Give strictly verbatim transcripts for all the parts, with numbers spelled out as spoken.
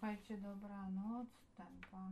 Słuchajcie, dobranoc, tempa.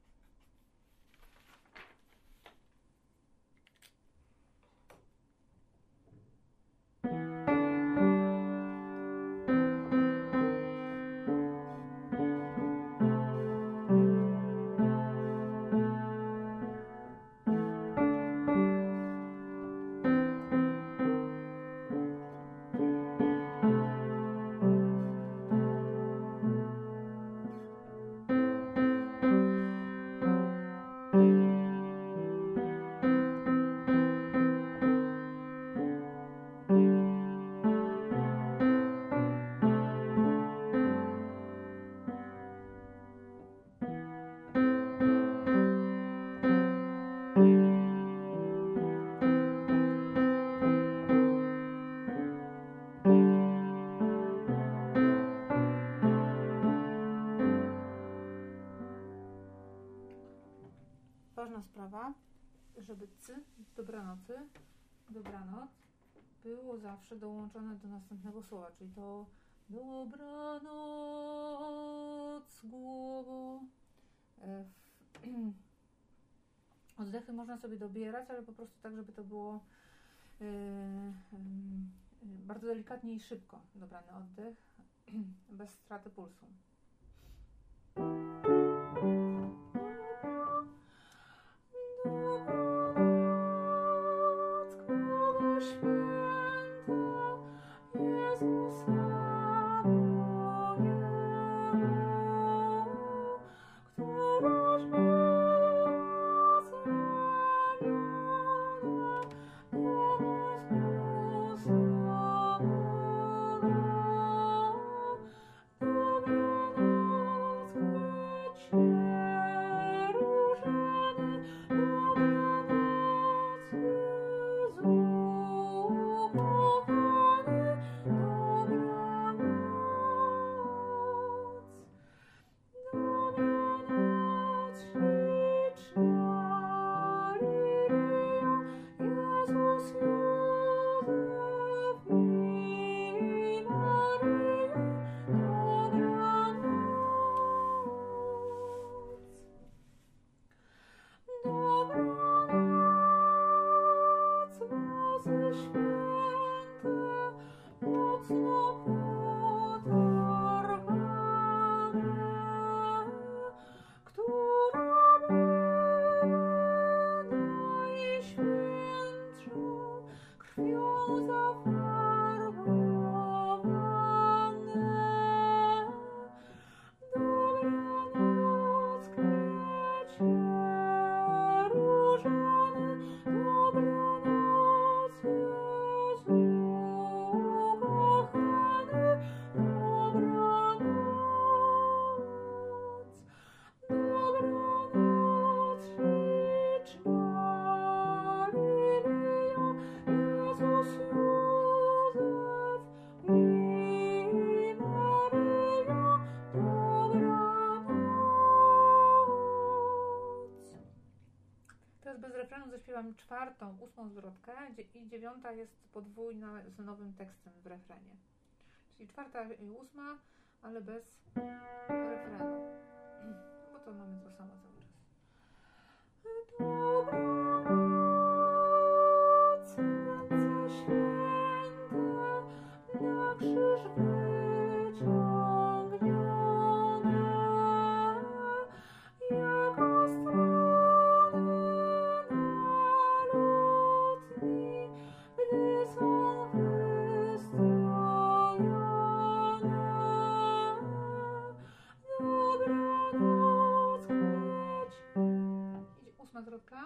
Ważna sprawa, żeby c, dobranocy, dobranoc, było zawsze dołączone do następnego słowa, czyli to dobranoc głową. Oddechy można sobie dobierać, ale po prostu tak, żeby to było yy, yy, bardzo delikatnie i szybko dobrany oddech, bez straty pulsu. Zaśpiewam czwartą, ósmą zwrotkę i dziewiąta jest podwójna z nowym tekstem w refrenie. Czyli czwarta i ósma, ale bez refrenu. Bo to mamy to samo cały czas. Dobranoc, serce święte, na krzyż wyciągnione, jako strony gdy są wystrojone. Dobranoc, chwyć. Idzie ósma zwrotka.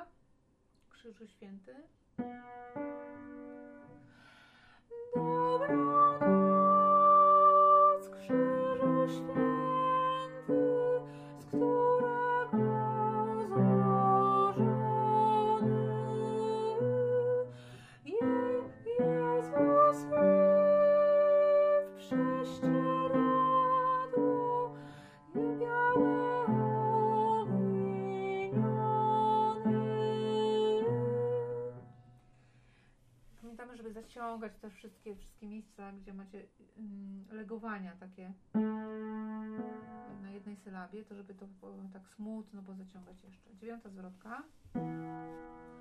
pozaciągać też wszystkie, wszystkie miejsca, gdzie macie ym, legowania takie na jednej sylabie, to żeby to było tak smutno pozaciągać jeszcze. Dziewiąta zwrotka.